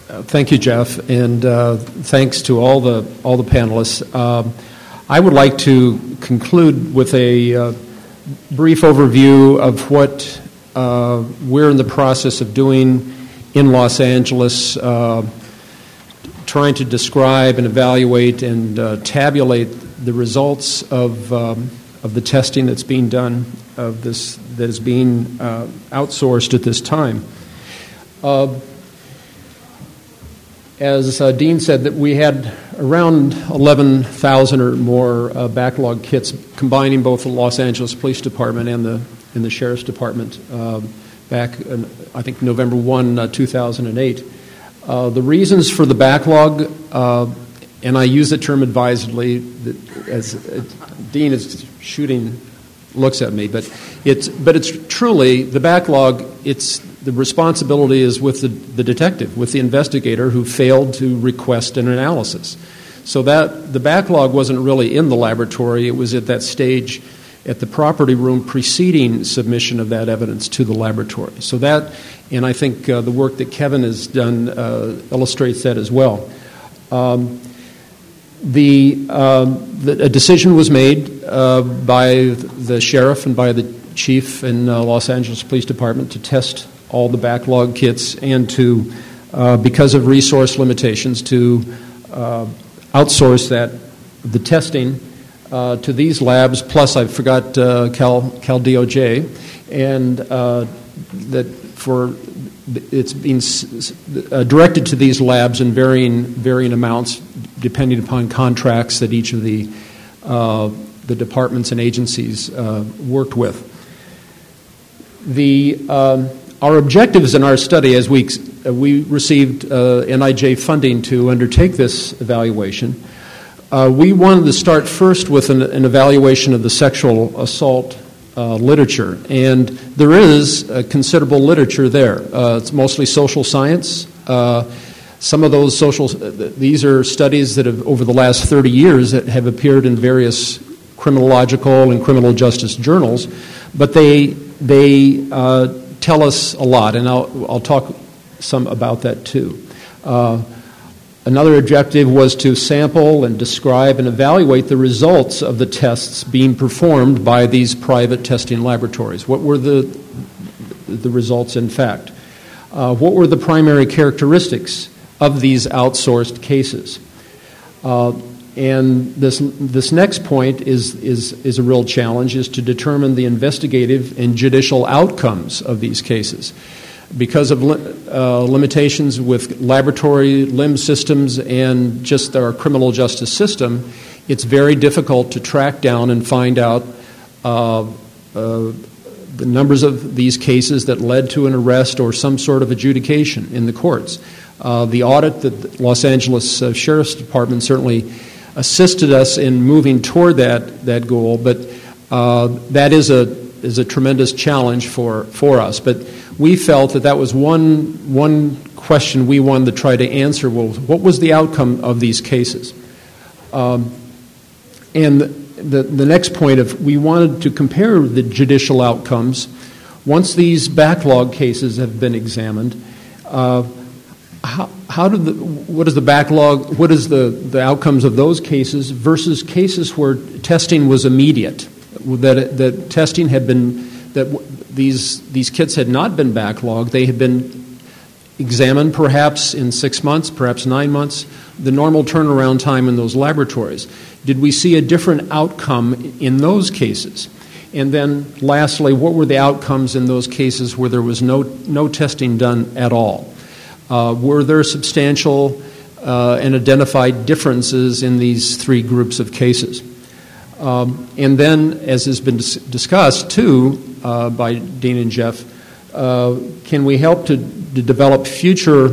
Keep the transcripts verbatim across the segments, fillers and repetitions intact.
Uh, thank you, Jeff, and uh, thanks to all the all the panelists. Um, I would like to conclude with a uh, brief overview of what uh, we're in the process of doing in Los Angeles, uh, trying to describe and evaluate and uh, tabulate the results of um, of the testing that's being done, of this that is being uh, outsourced at this time. Uh, As uh, Dean said, that we had around eleven thousand or more uh, backlog kits, combining both the Los Angeles Police Department and the and the Sheriff's Department uh, back, in, I think, November first, uh, two thousand eight. Uh, the reasons for the backlog, uh, and I use the term advisedly, that as uh, Dean is shooting, looks at me, but it's but it's truly the backlog. It's the responsibility is with the, the detective, with the investigator who failed to request an analysis. So that the backlog wasn't really in the laboratory. It was at that stage at the property room preceding submission of that evidence to the laboratory. So that, and I think uh, the work that Kevin has done uh, illustrates that as well. Um, the, um, the a decision was made uh, by the sheriff and by the chief in uh, Los Angeles Police Department to test all the backlog kits and to, uh, because of resource limitations, to uh, outsource that, the testing uh, to these labs, plus I forgot uh, Cal, Cal D O J, and uh, that for it's being uh, directed to these labs in varying varying amounts depending upon contracts that each of the uh, the departments and agencies uh, worked with. The um, Our objectives in our study, as we uh, we received uh, N I J funding to undertake this evaluation, uh, we wanted to start first with an, an evaluation of the sexual assault uh, literature, and there is a considerable literature there. Uh, it's mostly social science. Uh, some of those social these are studies that have over the last thirty years that have appeared in various criminological and criminal justice journals, but they they uh, tell us a lot, and I'll, I'll talk some about that too. Uh, another objective was to sample and describe and evaluate the results of the tests being performed by these private testing laboratories. What were the, the results in fact? Uh, what were the primary characteristics of these outsourced cases? Uh, And this this next point is, is is a real challenge, is to determine the investigative and judicial outcomes of these cases. Because of li- uh, limitations with laboratory limb systems and just our criminal justice system, it's very difficult to track down and find out uh, uh, the numbers of these cases that led to an arrest or some sort of adjudication in the courts. Uh, the audit that the Los Angeles uh, Sheriff's Department certainly assisted us in moving toward that that goal, but uh, that is a is a tremendous challenge for, for us. But we felt that that was one one question we wanted to try to answer. Well, what was the outcome of these cases? Um, and the the next point of we wanted to compare the judicial outcomes once these backlog cases have been examined. Uh, How, how did the, what is the backlog, what is the, the outcomes of those cases versus cases where testing was immediate, that that testing had been, that these these kits had not been backlogged, they had been examined perhaps in six months, perhaps nine months, the normal turnaround time in those laboratories. Did we see a different outcome in those cases? And then lastly, what were the outcomes in those cases where there was no no testing done at all? Uh, were there substantial uh, and identified differences in these three groups of cases? Um, and then, as has been dis- discussed too uh, by Dean and Jeff, uh, can we help to, to develop future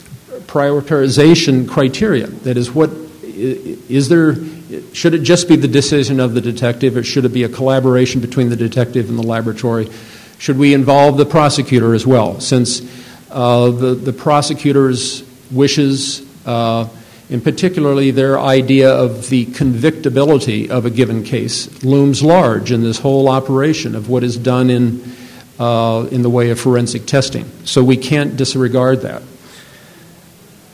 prioritization criteria? That is, what is there? Should it just be the decision of the detective, or should it be a collaboration between the detective and the laboratory? Should we involve the prosecutor as well, since Uh, the, the prosecutor's wishes, uh, and particularly their idea of the convictability of a given case, looms large in this whole operation of what is done in uh, in the way of forensic testing. So we can't disregard that.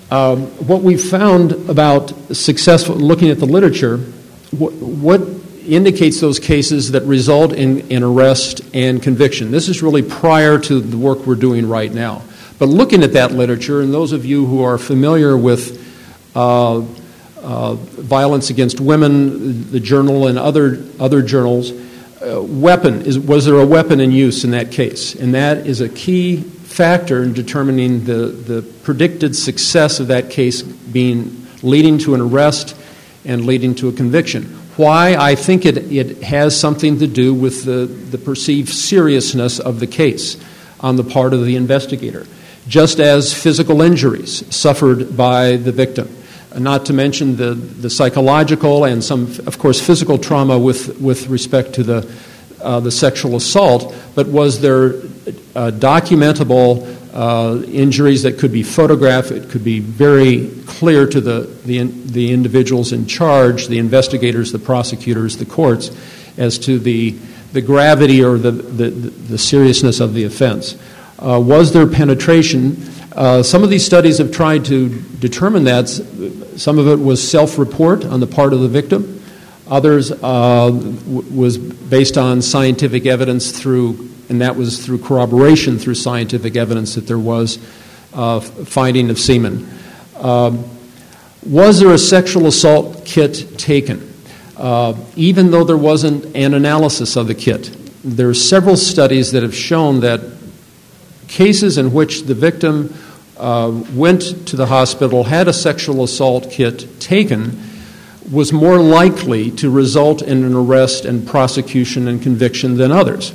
Um, what we found about successful, looking at the literature, what, what indicates those cases that result in, in arrest and conviction. This is really prior to the work we're doing right now. But looking at that literature, and those of you who are familiar with uh, uh, Violence Against Women, the journal, and other other journals, uh, weapon is was there a weapon in use in that case? And that is a key factor in determining the, the predicted success of that case being leading to an arrest and leading to a conviction. Why? I think it, it has something to do with the, the perceived seriousness of the case on the part of the investigator, just as physical injuries suffered by the victim, not to mention the, the psychological and some, of course, physical trauma with, with respect to the, uh, the sexual assault, but was there uh, documentable uh, injuries that could be photographed? It could be very clear to the, the, the individuals in charge, the investigators, the prosecutors, the courts, as to the, the gravity or the, the, the seriousness of the offense. Uh, was there penetration? Uh, some of these studies have tried to determine that. Some of it was self-report on the part of the victim. Others uh, w- was based on scientific evidence through, and that was through corroboration through scientific evidence that there was uh, finding of semen. Um, was there a sexual assault kit taken? Uh, even though there wasn't an analysis of the kit, there are several studies that have shown that cases in which the victim uh, went to the hospital, had a sexual assault kit taken, was more likely to result in an arrest and prosecution and conviction than others.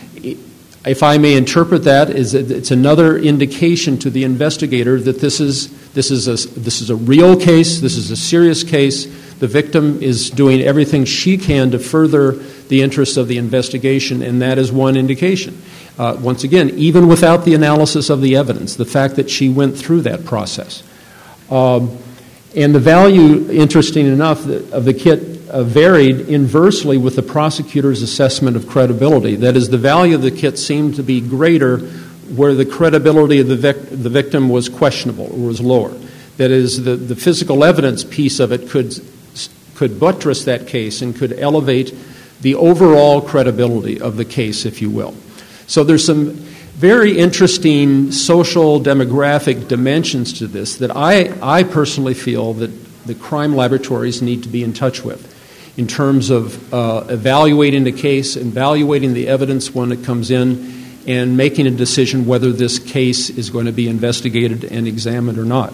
If I may interpret that, is that it's another indication to the investigator that this is this is a this is a real case, this is a serious case. The victim is doing everything she can to further the interests of the investigation, and that is one indication. Uh, once again, even without the analysis of the evidence, the fact that she went through that process. Um, and the value, interesting enough, of the kit uh, varied inversely with the prosecutor's assessment of credibility. That is, the value of the kit seemed to be greater where the credibility of the, vic- the victim was questionable or was lower. That is, the, the physical evidence piece of it could, could buttress that case and could elevate the overall credibility of the case, if you will. So there's some very interesting social demographic dimensions to this that I, I personally feel that the crime laboratories need to be in touch with in terms of uh, evaluating the case, evaluating the evidence when it comes in, and making a decision whether this case is going to be investigated and examined or not.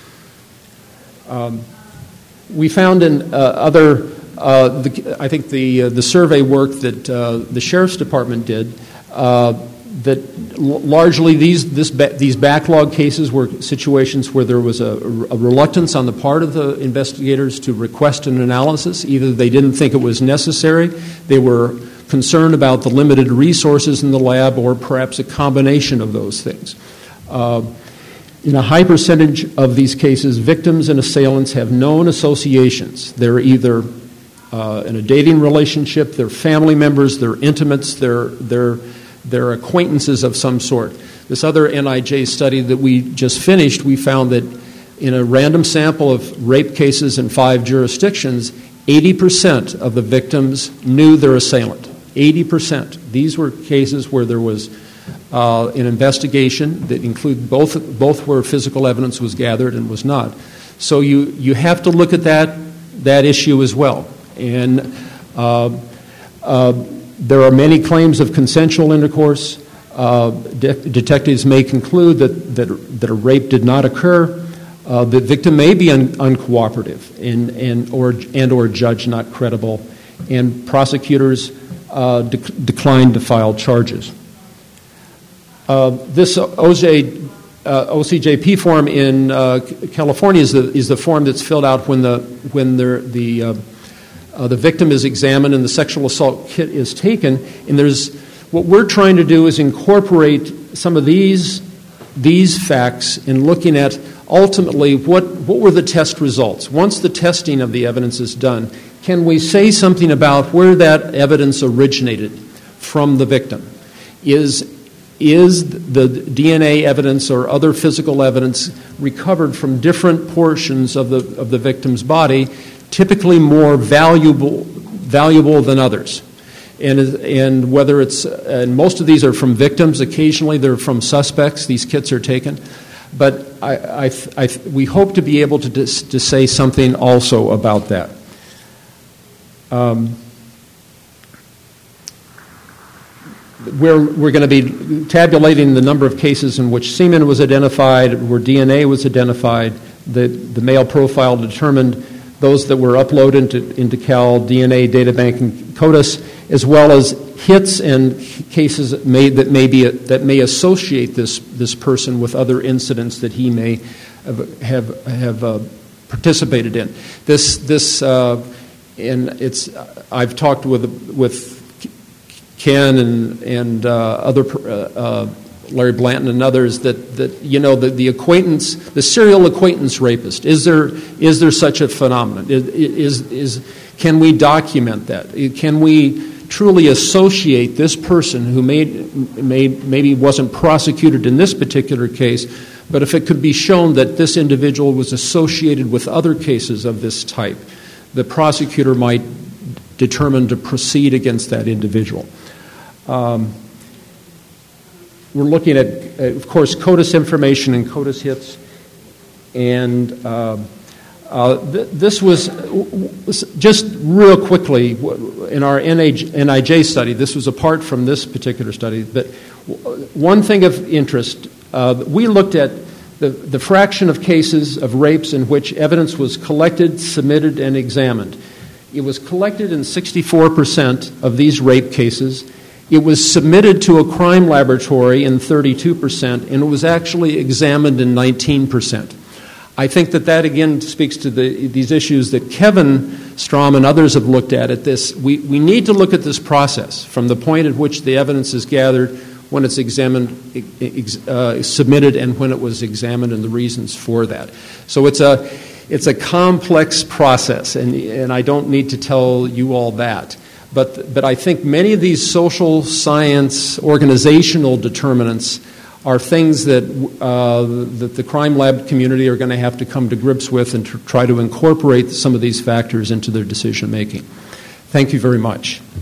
Um, we found in uh, other, uh, the, I think the uh, the survey work that uh, the Sheriff's Department did, uh, that l- largely these this ba- these backlog cases were situations where there was a, a reluctance on the part of the investigators to request an analysis. Either they didn't think it was necessary, they were concerned about the limited resources in the lab, or perhaps a combination of those things. Uh, in a high percentage of these cases, victims and assailants have known associations. They're either uh, in a dating relationship, they're family members, they're intimates, they're they're They're acquaintances of some sort. This other N I J study that we just finished, we found that in a random sample of rape cases in five jurisdictions, eighty percent of the victims knew their assailant. eighty percent. These were cases where there was uh, an investigation that included both, both where physical evidence was gathered and was not. So you, you have to look at that, that issue as well. And uh, uh, There are many claims of consensual intercourse. Uh, de- detectives may conclude that, that, that a rape did not occur. Uh, the victim may be un- uncooperative and, and, or, and or judged not credible, and prosecutors uh, de- declined to file charges. Uh, this O J, uh, O C J P form in uh, California is the, is the form that's filled out when the, when the, the uh, Uh, the victim is examined and the sexual assault kit is taken, and there's what we're trying to do is incorporate some of these these facts in looking at ultimately what what were the test results. Once the testing of the evidence is done, can we say something about where that evidence originated from the victim? Is is the D N A evidence or other physical evidence recovered from different portions of the of the victim's body typically more valuable valuable than others? And and whether it's and most of these are from victims. Occasionally they're from suspects. These kits are taken, but I, I, I we hope to be able to dis, to say something also about that. Um, We're, we're going to be tabulating the number of cases in which semen was identified, where D N A was identified. The, the male profile determined those that were uploaded into, into Cal D N A Databank and CODIS, as well as hits and cases that may, that may, be, that may associate this, this person with other incidents that he may have, have, have uh, participated in. This, this uh, and it's, I've talked with, with Ken and and uh, other uh, uh, Larry Blanton and others that, that you know the, the acquaintance, the serial acquaintance rapist. Is there is there such a phenomenon? Is, is is can we document that? Can we truly associate this person who may, may maybe wasn't prosecuted in this particular case, but if it could be shown that this individual was associated with other cases of this type, the prosecutor might determine to proceed against that individual. Um, we're looking at, of course, CODIS information and CODIS hits, and uh, uh, th- this was just real quickly in our N I J study. This was apart from this particular study, but one thing of interest, uh, we looked at the, the fraction of cases of rapes in which evidence was collected, submitted, and examined. It was collected in sixty-four percent of these rape cases. It was submitted to a crime laboratory in thirty-two percent, and it was actually examined in nineteen percent. I think that that, again, speaks to the, these issues that Kevin Strom and others have looked at. At this, we, we need to look at this process from the point at which the evidence is gathered, when it's examined, uh, submitted, and when it was examined, and the reasons for that. So it's a It's a complex process, and, and I don't need to tell you all that. But, but I think many of these social science organizational determinants are things that, uh, that the crime lab community are going to have to come to grips with and to try to incorporate some of these factors into their decision making. Thank you very much.